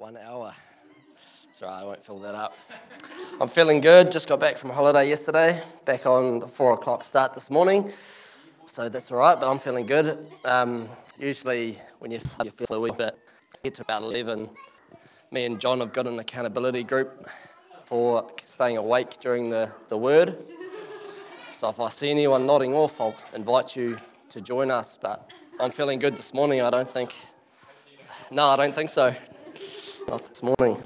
1 hour. That's right, I won't fill that up. I'm feeling good, just got back from holiday yesterday, back on the 4 o'clock start this morning, so that's all right, but I'm feeling good. Usually when you start, you feel a wee bit, get to about 11, me and John have got an accountability group for staying awake during the word. So if I see anyone nodding off, I'll invite you to join us, but I'm feeling good this morning, I don't think so. Not this morning.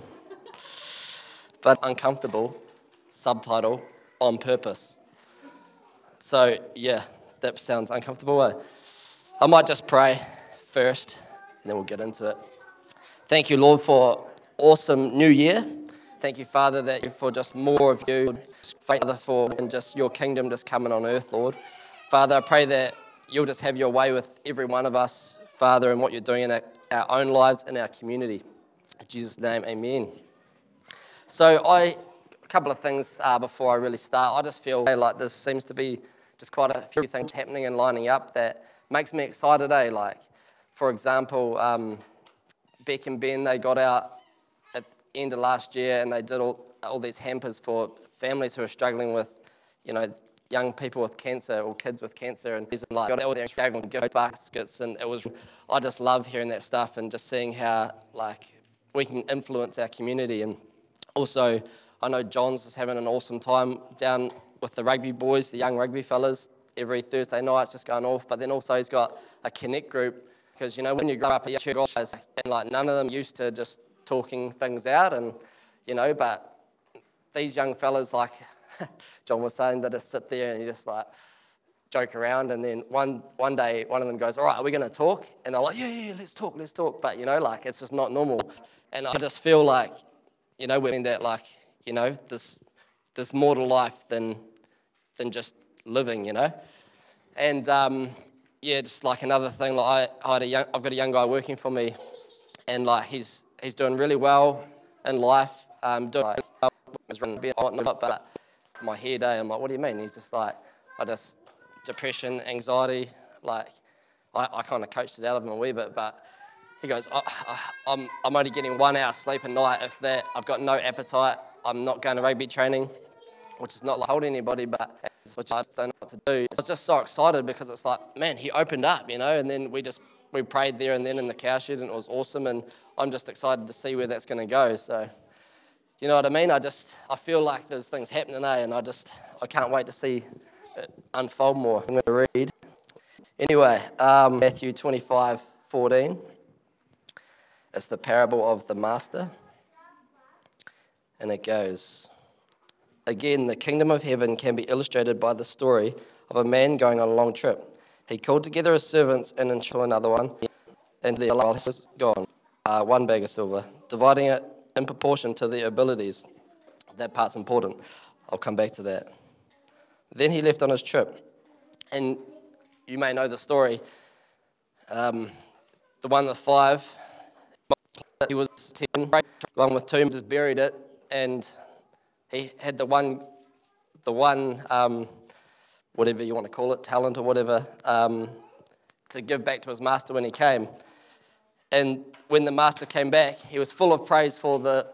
But uncomfortable, subtitle, on purpose. So, yeah, that sounds uncomfortable. I might just pray first, and then we'll get into it. Thank you, Lord, for awesome new year. Thank you, Father, for just more of you, Father, for and just your kingdom just coming on earth, Lord. Father, I pray that you'll just have your way with every one of us, Father, and what you're doing in our own lives and our community. In Jesus' name, amen. So a couple of things before I really start. I just feel like there seems to be just quite a few things happening and lining up that makes me excited, Like, for example, Beck and Ben, they got out at the end of last year and they did all these hampers for families who are struggling with, young people with cancer or kids with cancer, and got all their gift baskets, and I just love hearing that stuff and just seeing how we can influence our community. And also, I know John's is having an awesome time down with the rugby boys, the young rugby fellas. Every Thursday night it's just going off. But then also he's got a connect group, because when you grow up at church, and none of them used to just talking things out, and but these young fellas, like John was saying, that just sit there and you just joke around, and then one day one of them goes, "All right, are we going to talk?" And they're like, "Yeah, let's talk." But it's just not normal, and I just feel like we're in that there's more to life than just living, And just another thing, I've got a young guy working for me, and he's doing really well in life, doing but my hair day, I'm like, "What do you mean?" He's just depression, anxiety, I kind of coached it out of him a wee bit, but he goes, I'm only getting 1 hour sleep a night, if that. I've got no appetite. I'm not going to rugby training, which is not holding anybody, but which I just don't know what to do. I was just so excited because it's man, he opened up, and then we prayed there and then in the cow shed, and it was awesome, and I'm just excited to see where that's going to go. So, you know what I mean? I feel like there's things happening, and I can't wait to see it unfold more. I'm going to read. Anyway, Matthew 25:14. It's the parable of the master. And it goes, "Again, the kingdom of heaven can be illustrated by the story of a man going on a long trip. He called together his servants and ensured another one, and the while he was gone, 1 bag of silver, dividing it in proportion to their abilities." That part's important. I'll come back to that. Then he left on his trip. And you may know the story. The one with 5, he was 10, the one with 2 just buried it, and he had the one, whatever you want to call it, talent or whatever, to give back to his master when he came. And when the master came back, he was full of praise for the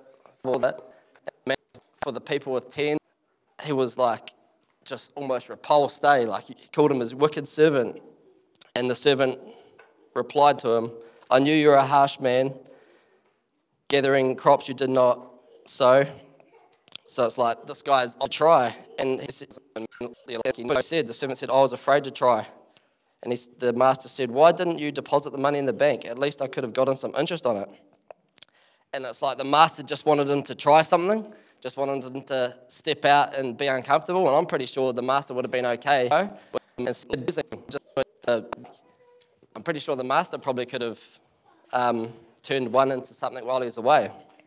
people with 10. He was just almost repulsed, he called him his wicked servant. And the servant replied to him, "I knew you were a harsh man, gathering crops you did not sow." So it's this guy's, "I'll try." And the servant said, "I was afraid to try." And the master said, "Why didn't you deposit the money in the bank? At least I could have gotten some interest on it." And it's the master just wanted him to try something, just wanted him to step out and be uncomfortable. And I'm pretty sure the master would have been okay. I'm pretty sure the master probably could have turned one into something while he was away.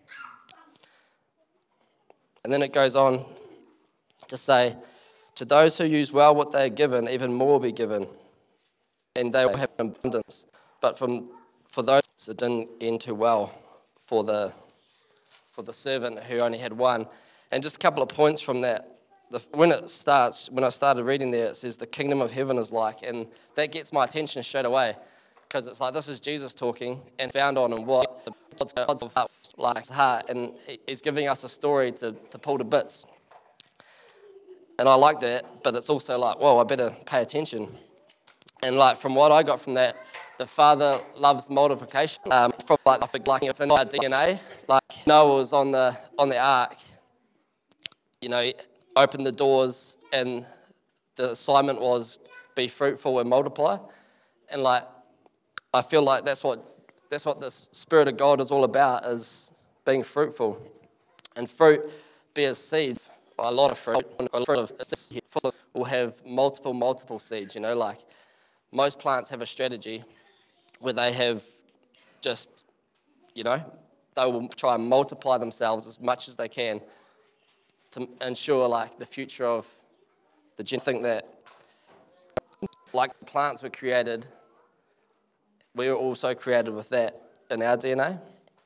And then it goes on to say, "To those who use well what they are given, even more will be given, and they will have abundance. But for those who didn't end too well, for the servant who only had one." And just a couple of points from that. When I started reading there, it says the kingdom of heaven is like, and that gets my attention straight away. because it's like this is Jesus talking and found on and what God's heart, like his heart, and he's giving us a story to pull to bits. And I like that, but it's also like, whoa, I better pay attention. And like from what I got from that, the Father loves multiplication. From like I think like it's in our DNA. Like Noah was on the ark, you know, opened the doors, and the assignment was be fruitful and multiply. And like I feel like that's what the Spirit of God is all about, is being fruitful. And fruit bears seed. A lot of fruit will have multiple seeds, you know, like most plants have a strategy where they have just, you know, they will try and multiply themselves as much as they can to ensure like the future of the gene. I think that like plants were created, we were also created with that in our DNA.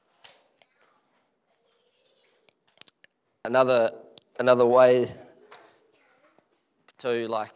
Another way to like,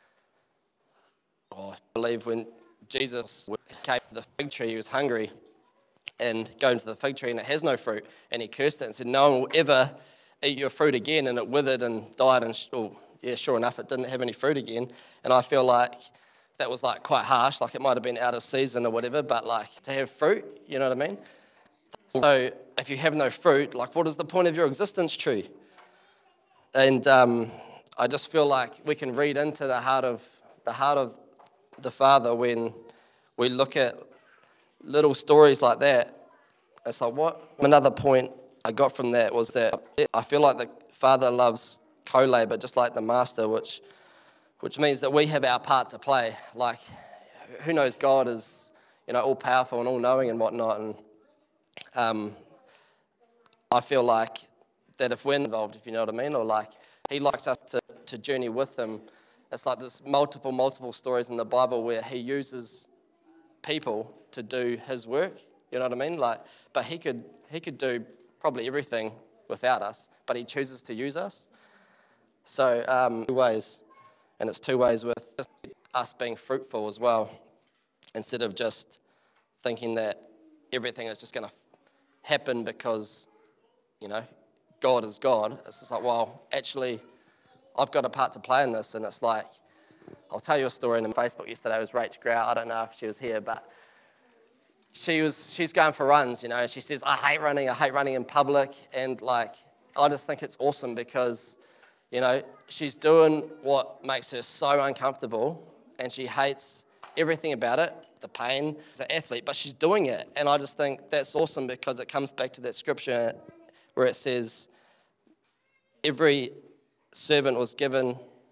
I believe when Jesus came to the fig tree, he was hungry, and going to the fig tree and it has no fruit, and he cursed it and said, no one will ever eat your fruit again, and it withered and died, and sure enough, it didn't have any fruit again. And I feel like that was like quite harsh, like it might have been out of season or whatever, but like to have fruit, you know what I mean? So if you have no fruit, like what is the point of your existence, tree? And I just feel like we can read into the heart of the Father when we look at little stories like that. It's like what? Another point I got from that was that I feel like the Father loves co-labor just like the Master, which means that we have our part to play. Like, who knows, God is, you know, all powerful and all knowing and whatnot, and I feel like that if we're involved, if you know what I mean, or like he likes us to journey with him. It's like there's multiple stories in the Bible where he uses people to do his work, you know what I mean? Like, but he could do probably everything without us, but he chooses to use us. So two ways, and it's two ways with us being fruitful as well, instead of just thinking that everything is just going to happen because, you know, God is God. It's just like, well, actually, I've got a part to play in this. And it's like, I'll tell you a story on Facebook yesterday. It was Rach Grout. I don't know if she was here, but she's going for runs, you know, and she says, I hate running in public. And like, I just think it's awesome because, you know, she's doing what makes her so uncomfortable, and she hates everything about it, the pain as an athlete, but she's doing it. And I just think that's awesome because it comes back to that scripture where it says, every servant was given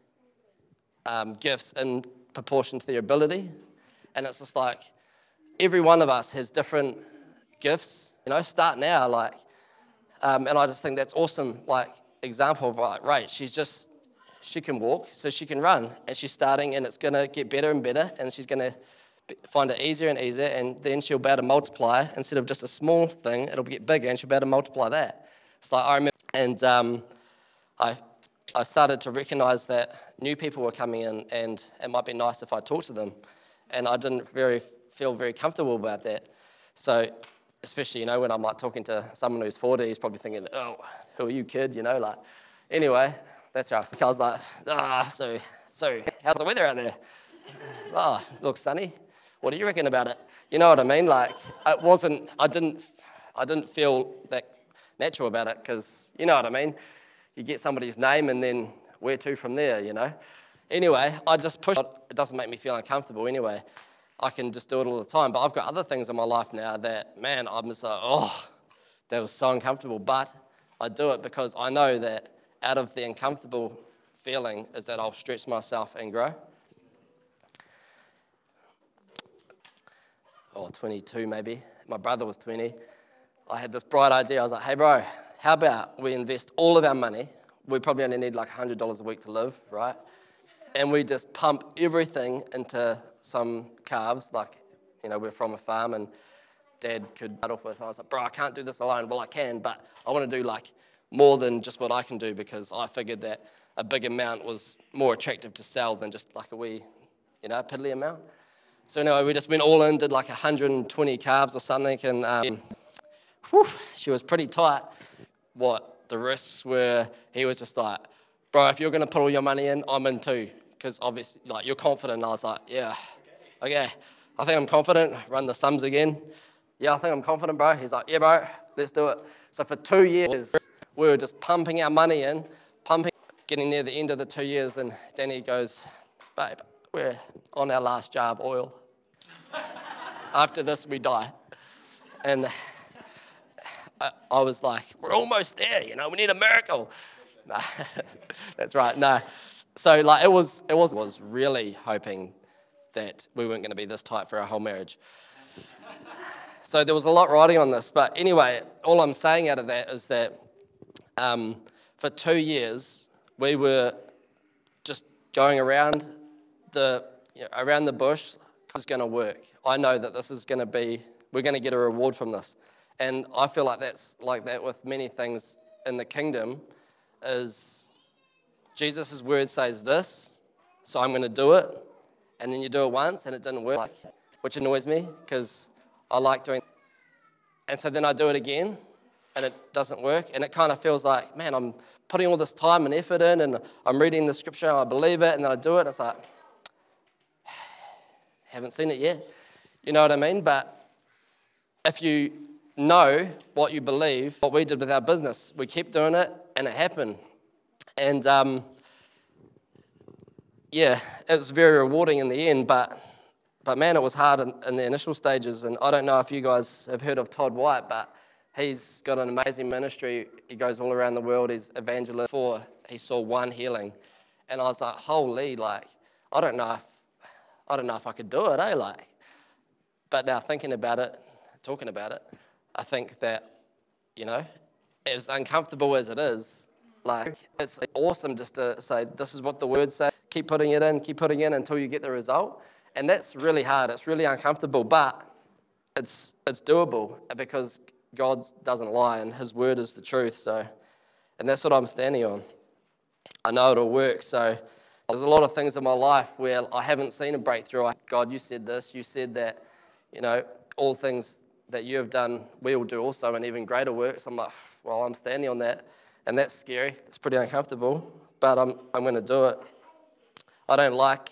gifts in proportion to their ability. And it's just like, every one of us has different gifts, you know, start now, like, and I just think that's awesome, like, example of like, right, she can walk, so she can run, and she's starting, and it's going to get better and better, and she's going to find it easier and easier, and then she'll be able to multiply. Instead of just a small thing, it'll get bigger, and she'll be able to multiply that. It's like, I remember, and I started to recognize that new people were coming in, and it might be nice if I talked to them, and I didn't feel very comfortable about that. So, especially, you know, when I'm like talking to someone who's 40, he's probably thinking, oh, who are you, kid? You know, like, anyway, that's right. I was like, so how's the weather out there? Looks sunny. What do you reckon about it? You know what I mean? Like, I didn't feel that natural about it, because, you know what I mean? You get somebody's name and then where to from there, you know? Anyway, I just push it. It doesn't make me feel uncomfortable anyway. I can just do it all the time. But I've got other things in my life now that, man, I'm just like, that was so uncomfortable. But I do it because I know that out of the uncomfortable feeling is that I'll stretch myself and grow. 22 maybe. My brother was 20. I had this bright idea. I was like, hey, bro, how about we invest all of our money? We probably only need like $100 a week to live, right? And we just pump everything into some calves. Like, you know, we're from a farm and Dad could start off with. I was like, bro, I can't do this alone. Well, I can, but I want to do like more than just what I can do, because I figured that a big amount was more attractive to sell than just like a wee, you know, piddly amount. So anyway, we just went all in, did like 120 calves or something, and she was pretty tight. What the risks were, he was just like, bro, if you're going to put all your money in, I'm in too. Because obviously, like, you're confident. And I was like, yeah, okay, I think I'm confident. Run the sums again. Yeah, I think I'm confident, bro. He's like, yeah, bro, let's do it. So for 2 years, we were just pumping our money in, getting near the end of the 2 years, and Danny goes, babe, we're on our last jar of oil. After this, we die. And I was like, we're almost there, we need a miracle. No, that's right, no. So like it was really hoping that we weren't going to be this tight for our whole marriage. So there was a lot riding on this. But anyway, all I'm saying out of that is that for 2 years, we were just going around the bush. This is going to work. I know that this is going to be, we're going to get a reward from this. And I feel like that's like that with many things in the kingdom is Jesus' word says this, so I'm going to do it. And then you do it once and it didn't work, which annoys me because I like doing it. And so then I do it again and it doesn't work. And it kind of feels like, man, I'm putting all this time and effort in and I'm reading the scripture and I believe it and then I do it. And it's like, haven't seen it yet. You know what I mean? But if you know what you believe, what we did with our business, we kept doing it and it happened. And it was very rewarding in the end, but man, it was hard in the initial stages. And I don't know if you guys have heard of Todd White, but he's got an amazing ministry. He goes all around the world. He's evangelist. Before he saw one healing, and I was like, holy, like, I don't know if I could do it, like. But now thinking about it, talking about it, I think that, as uncomfortable as it is, like, it's awesome just to say, this is what the word says. Keep putting it in until you get the result. And that's really hard. It's really uncomfortable, but it's doable because God doesn't lie and his word is the truth. So, and that's what I'm standing on. I know it'll work. So there's a lot of things in my life where I haven't seen a breakthrough. God, you said this, you said that, all things that you have done, we will do also, and even greater works. I'm like, well, I'm standing on that. And that's scary. It's pretty uncomfortable, but I'm going to do it. I don't like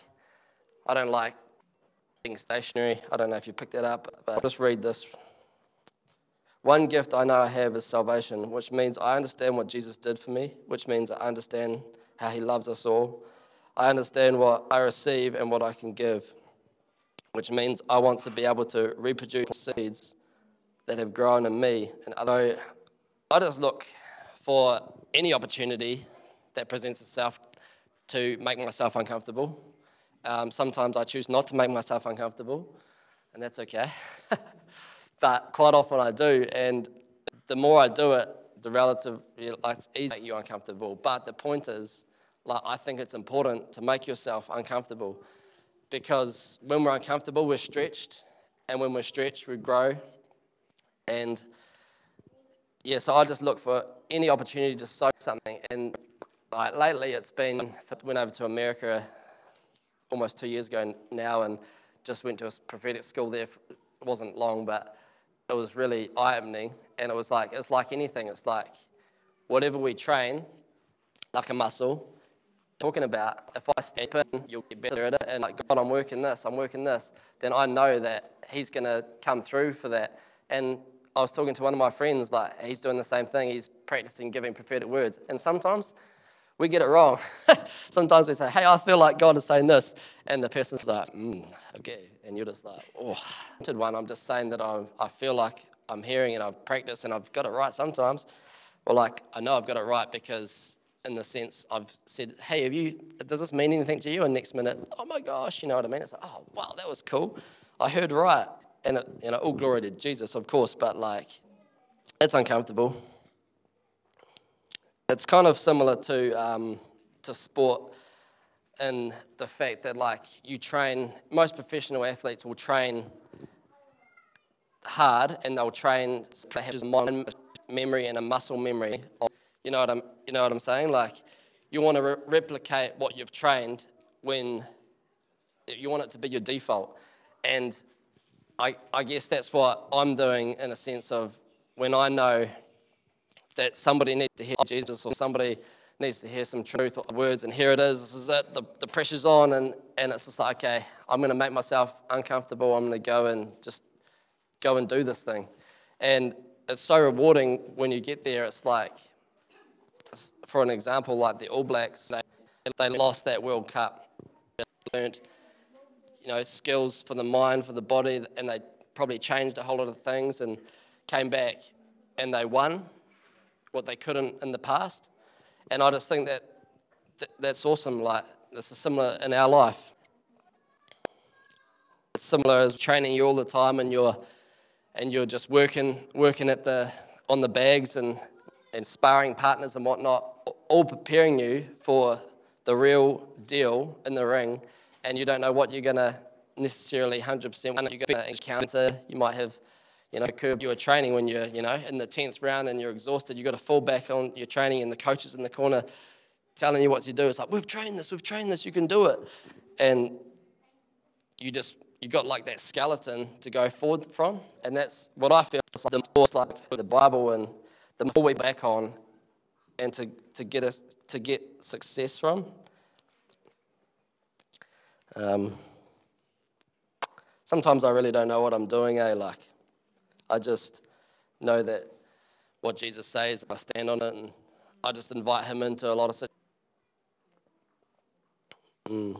being stationary. I don't know if you picked that up, but I'll just read this. One gift I know I have is salvation, which means I understand what Jesus did for me, which means I understand how he loves us all. I understand what I receive and what I can give, which means I want to be able to reproduce seeds that have grown in me. And although I just look for any opportunity that presents itself to make myself uncomfortable. Sometimes I choose not to make myself uncomfortable, and that's okay. But quite often I do, and the more I do it, it's easy to make you uncomfortable. But the point is, I think it's important to make yourself uncomfortable because when we're uncomfortable, we're stretched, and when we're stretched, we grow. And so I just look for any opportunity to sow something. And lately, went over to America almost 2 years ago now, and just went to a prophetic school there. It wasn't long, but it was really eye-opening. And it's like anything. It's like whatever we train, like a muscle. Talking about if I step in, you'll get better at it. And like, God, I'm working this. Then I know that he's going to come through for that. And I was talking to one of my friends, like he's doing the same thing. He's practicing giving prophetic words. And sometimes we get it wrong. Sometimes we say, hey, I feel like God is saying this. And the person's like, okay. And you're just like, oh. I'm just saying that I feel like I'm hearing and I've practiced and I've got it right sometimes. Well, like, I know I've got it right because in the sense I've said, hey, does this mean anything to you? And next minute, oh my gosh, you know what I mean? It's like, oh, wow, that was cool. I heard right. And, all glory to Jesus, of course, but like, it's uncomfortable. It's kind of similar to sport in the fact that, like, you train, most professional athletes will train hard and they'll train, they have a memory and a muscle memory. You know what I'm saying? Like, you want to replicate what you've trained when you want it to be your default. And I guess that's what I'm doing in a sense of when I know that somebody needs to hear Jesus or somebody needs to hear some truth or words, and here it is, this is it, the pressure's on, and it's just like, okay, I'm going to make myself uncomfortable, I'm going to go and just go and do this thing. And it's so rewarding when you get there. It's like, for an example, like the All Blacks, they lost that World Cup, learned skills for the mind, for the body, and they probably changed a whole lot of things and came back and they won what they couldn't in the past. And I just think that's awesome. Like, this is similar in our life. It's similar as training you all the time, and you're just working on the bags and sparring partners and whatnot, all preparing you for the real deal in the ring, and you don't know what you're going to necessarily 100% you're going to encounter. You might have, curb your training when you're, in the 10th round and you're exhausted. You've got to fall back on your training, and the coach is in the corner telling you what to do. It's like, we've trained this, you can do it. And you got like that skeleton to go forward from. And that's what I feel is like the more like the Bible, and the more we back on and to get success from. Sometimes I really don't know what I'm doing, like I just know that what Jesus says, I stand on it, and I just invite him into a lot of situations.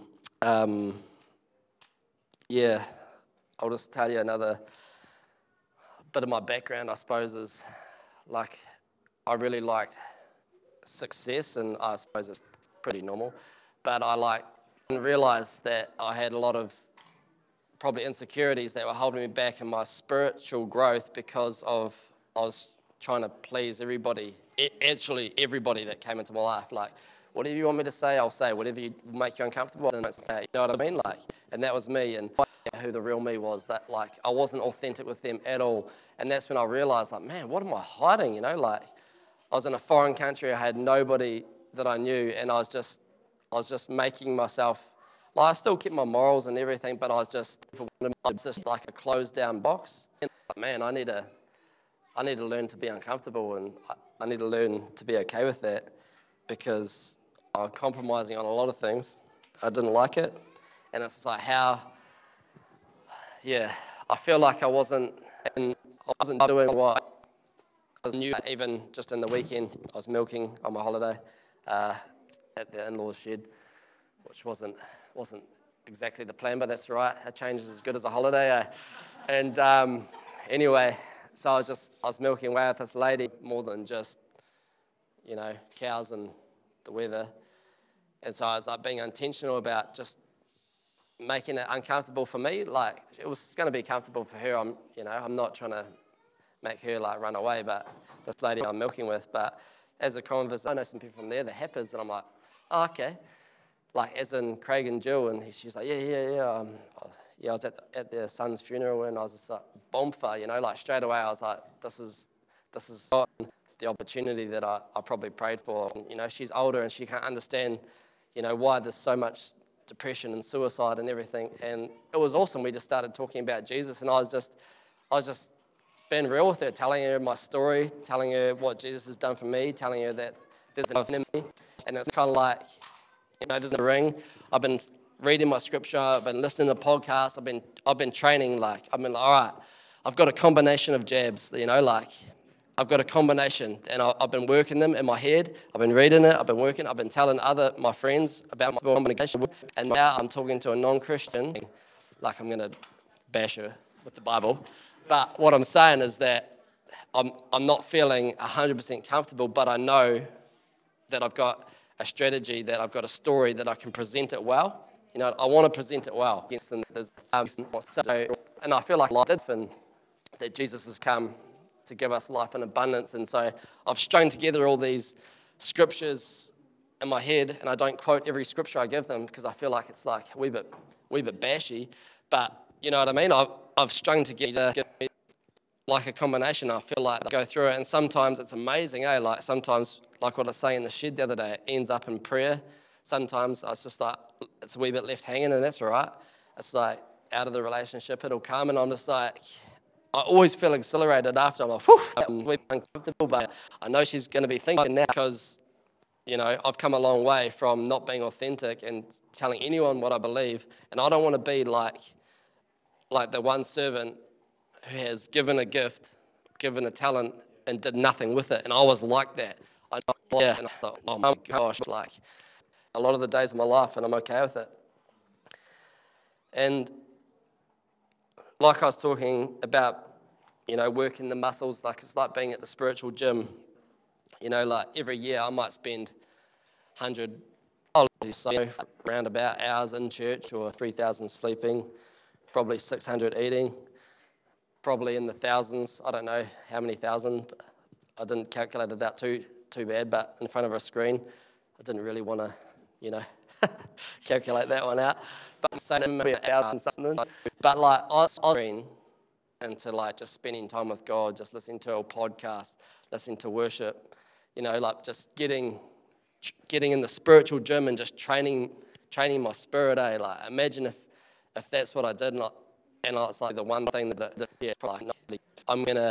I'll just tell you another bit of my background, I suppose, is like I really liked success, and I suppose it's pretty normal, but I didn't realize that I had a lot of probably insecurities that were holding me back in my spiritual growth because I was trying to please everybody, actually everybody that came into my life. Like, whatever you want me to say, I'll say. Whatever you make you uncomfortable, then it's okay. You know what I mean? Like, and that was me, and who the real me was. That like I wasn't authentic with them at all, and that's when I realized, like, man, what am I hiding? Like, I was in a foreign country, I had nobody that I knew, and I was just making myself. Like, I still kept my morals and everything, but I was just like a closed down box. And like, man, I need to learn to be uncomfortable, and I need to learn to be okay with that, because I'm compromising on a lot of things. I didn't like it, and it's like I feel like I wasn't doing what I was new. Even just in the weekend, I was milking on my holiday at the in-laws shed, which wasn't exactly the plan, but that's right. A change is as good as a holiday. And anyway, so I was milking away with this lady, more than just, cows and the weather. And so I was like being intentional about just making it uncomfortable for me. Like, it was going to be comfortable for her. I'm not trying to make her like run away, but this lady I'm milking with. But as a convers, I know some people from there, the Happers, and I'm like, oh, okay. Like, as in Craig and Jill, and she's like, yeah. I was at their son's funeral, and I was just like, bomfa, like straight away I was like, this is the opportunity that I probably prayed for. And, she's older, and she can't understand, why there's so much depression and suicide and everything. And it was awesome. We just started talking about Jesus, and I was just being real with her, telling her my story, telling her what Jesus has done for me, telling her that there's enough in me. And it's kind of like, there's a ring. I've been reading my scripture. I've been listening to podcasts. I've been training. Like, I've been like, all right, I've got a combination of jabs. Like, I've got a combination, and I've been working them in my head. I've been reading it. I've been working. I've been telling my friends about my combination, and now I'm talking to a non-Christian. Like, I'm gonna bash her with the Bible, but what I'm saying is that I'm not feeling 100% comfortable, but I know that I've got a strategy, that I've got a story, that I can present it well. I want to present it well against them. And I feel like that Jesus has come to give us life in abundance. And so I've strung together all these scriptures in my head, and I don't quote every scripture I give them because I feel like it's like a wee bit bashy. But you know what I mean? I've strung together like a combination. I feel like I go through it, and sometimes it's amazing, Like, sometimes, like what I was saying in the shed the other day, it ends up in prayer. Sometimes it's just like it's a wee bit left hanging, and that's all right. It's like, out of the relationship, it'll come, and I'm just like, I always feel exhilarated after. I'm like, whew, we're uncomfortable, but I know she's going to be thinking now because, I've come a long way from not being authentic and telling anyone what I believe, and I don't want to be like the one servant who has given a gift, given a talent, and did nothing with it. And I was like that. And I thought, oh my gosh, like a lot of the days of my life, and I'm okay with it. And like I was talking about, working the muscles, like it's like being at the spiritual gym. Like every year I might spend 100 roundabout hours in church, or 3,000 sleeping, probably 600 eating, probably in the thousands. I don't know how many thousand. I didn't calculate it out too bad, but in front of a screen, I didn't really want to, calculate that one out. But saying maybe 1,000 something. But like I was into like just spending time with God, just listening to a podcast, listening to worship, like just getting in the spiritual gym and just training my spirit. Like imagine if that's what I did, and it's like the one thing that I'm gonna.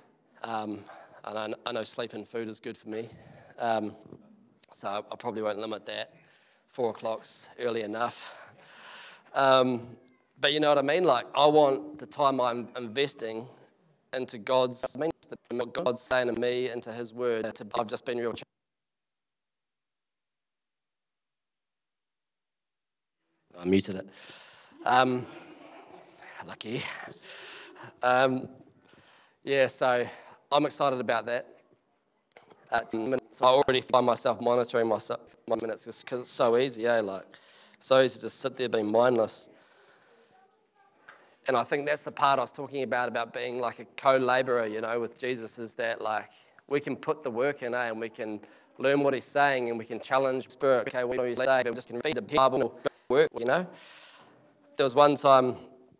I know sleep and food is good for me, so I probably won't limit that. 4 o'clock's early enough. But you know what I mean? Like, I want the time I'm investing into what God's saying to me, into His Word. I've just been real. I muted it. Lucky. So I'm excited about that. So I already find myself monitoring my minutes just because it's so easy, like so easy to sit there being mindless. And I think that's the part I was talking about being like a co-laborer, with Jesus, is that like we can put the work in, and we can learn what He's saying, and we can challenge the Spirit. Okay, we just can read the Bible, work. There was one time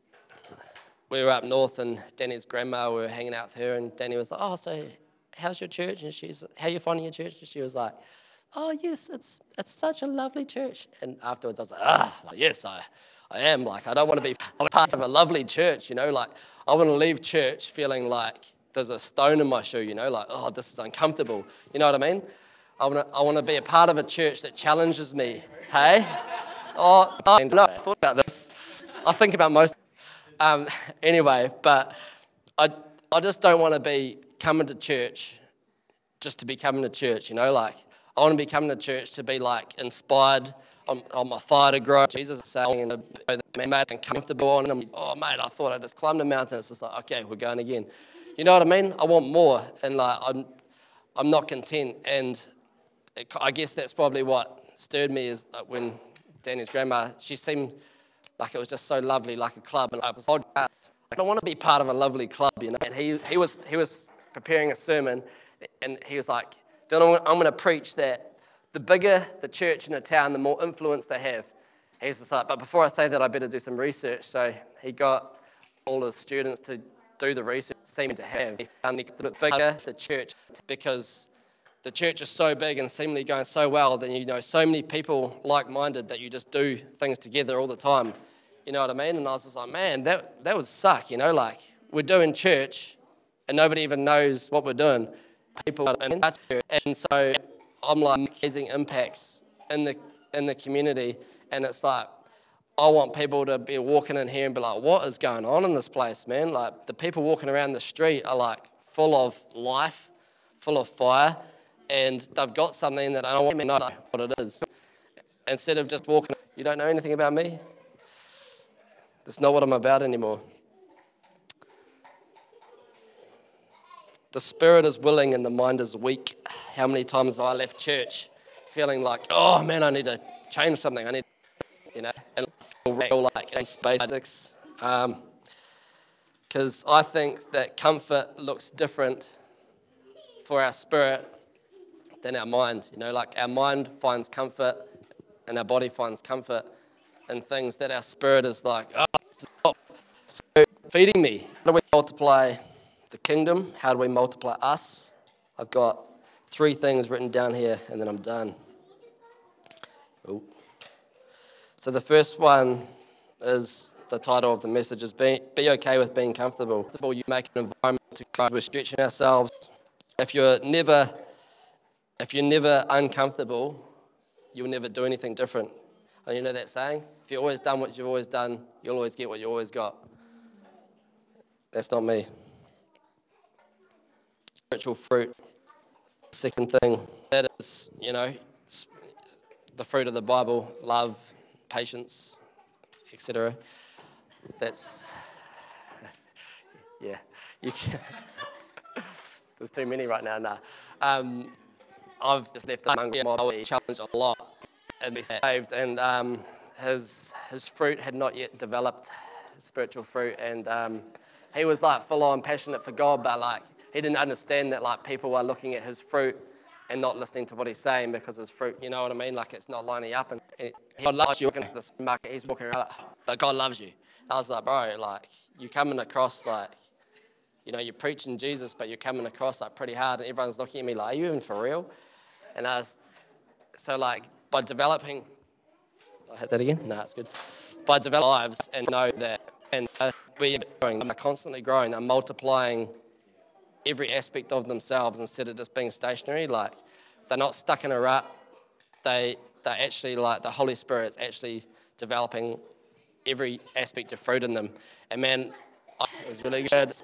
we were up north, and Danny's grandma, we were hanging out with her, and Danny was like, "Oh, so how's your church?" And she's, "How are you finding your church?" And she was like, "Oh, yes, it's such a lovely church." And afterwards, I was like, yes, I am. Like, I don't want to be part of a lovely church, like, I want to leave church feeling like there's a stone in my shoe, like, oh, this is uncomfortable. You know what I mean? I want to be a part of a church that challenges me. Hey? Oh, no, I thought about this. I think about most. Anyway, but I just don't want to be coming to church just to be coming to church, like, I want to be coming to church to be like inspired, on my fire to grow. Jesus is saying, and made uncomfortable, and I'm, oh mate, I thought I just climbed a mountain. It's just like, okay, we're going again. You know what I mean? I want more, and like I'm not content, and I guess that's probably what stirred me is when Danny's grandma, she seemed like it was just so lovely, like a club, and I don't want to be part of a lovely club, And he was preparing a sermon, and he was like, I'm going to preach that the bigger the church in a town, the more influence they have. He's just like, but before I say that, I better do some research. So he got all his students to do the research seemed to have. He found the bigger the church, because the church is so big and seemingly going so well, then so many people like-minded that you just do things together all the time. You know what I mean? And I was just like, man, that would suck, like we're doing church and nobody even knows what we're doing. People are in our church, and so I'm like amazing impacts in the community, and it's like I want people to be walking in here and be like, what is going on in this place, man? Like the people walking around the street are like full of life, full of fire, and they've got something that I don't want to know what it is. Instead of just walking, you don't know anything about me? That's not what I'm about anymore. The spirit is willing and the mind is weak. How many times have I left church feeling like, oh man, I need to change something. I need, and I feel like in space. Because I think that comfort looks different for our spirit than our mind. Like our mind finds comfort and our body finds comfort in things that our spirit is like, oh, stop. So feeding me. How do we multiply the kingdom? How do we multiply us? I've got 3 things written down here, and then I'm done. Ooh. So the first one is the title of the message is Be Okay with Being Comfortable. You make an environment to grow. We're stretching ourselves. If you're never uncomfortable, you'll never do anything different. And you know that saying? If you've always done what you've always done, you'll always get what you always got. That's not me. Spiritual fruit. Second thing, that is, the fruit of the Bible, love, patience, etc. That's, yeah, you can, there's too many right now. Nah. I've just left my challenge a lot and be saved, and his fruit had not yet developed, his spiritual fruit, and he was like full on passionate for God, but like he didn't understand that like people were looking at his fruit and not listening to what he's saying because his fruit, you know what I mean? Like it's not lining up, and God loves you. This market, he's walking around, but God loves you. I was like, bro, like you're coming across like, you're preaching Jesus, but you're coming across like pretty hard, and everyone's looking at me like, are you even for real? And I was, so like by developing, I hit that again? No, it's good. By developing lives and know that, and we are growing, they're constantly growing, they're multiplying every aspect of themselves instead of just being stationary. Like they're not stuck in a rut. They're actually like the Holy Spirit's actually developing every aspect of fruit in them. And man, it was really good.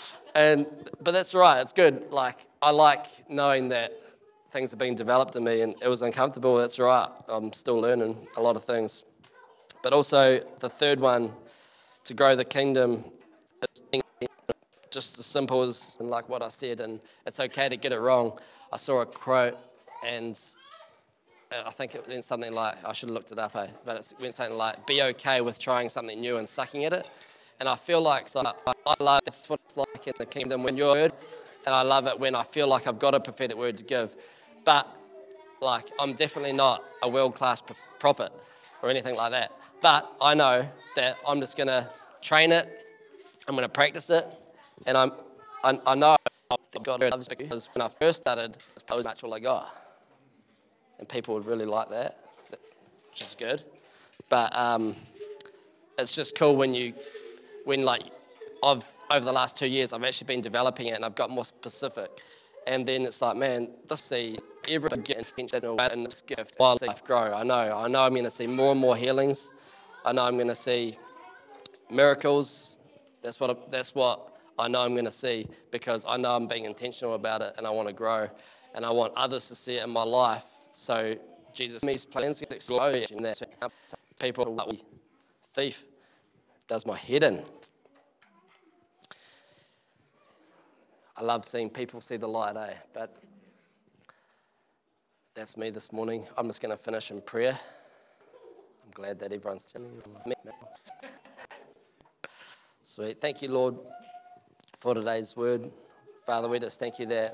But that's right, it's good. Like I like knowing that things are being developed in me, and it was uncomfortable. That's right. I'm still learning a lot of things. But also the third one, to grow the kingdom, is just as simple as like what I said, and it's okay to get it wrong. I saw a quote, and I think it went something like, I should have looked it up, but it went something like, be okay with trying something new and sucking at it. And I feel like, so I love that's what it's like in the kingdom when you're good, and I love it when I feel like I've got a prophetic word to give. But like, I'm definitely not a world-class prophet or anything like that. But I know that I'm just going to train it, I'm going to practice it, and I know that God loves me, because when I first started, it's probably much all I got. And people would really like that, which is good. But it's just cool when over the last 2 years, I've actually been developing it and I've got more specific. And then it's like, man, everyone get intentional in this gift while life grow. I know I'm going to see more and more healings. I know I'm going to see miracles. That's what I know I'm going to see, because I know I'm being intentional about it and I want to grow. And I want others to see it in my life. So Jesus' plans get exploded, and that people like, thief does my head in. I love seeing people see the light, but that's me this morning. I'm just going to finish in prayer. I'm glad that everyone's telling me. Sweet. Thank you, Lord, for today's word. Father, we just thank you that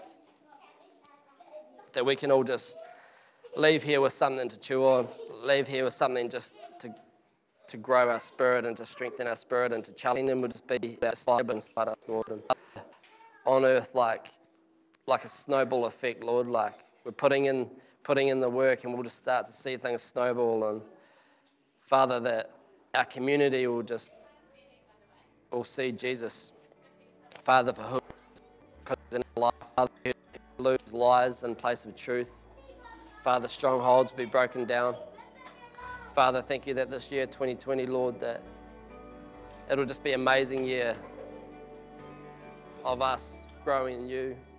we can all just leave here with something to chew on, leave here with something just to grow our spirit and to strengthen our spirit and to challenge them would just be that slide inside us, Lord. And on earth, like a snowball effect, Lord, like we're putting in the work, and we'll just start to see things snowball. And Father, that our community will see Jesus, Father, for who, because in our life, Father, we lose lies in place of truth. Father, strongholds be broken down. Father, thank you that this year, 2020, Lord, that it'll just be an amazing year of us growing in you,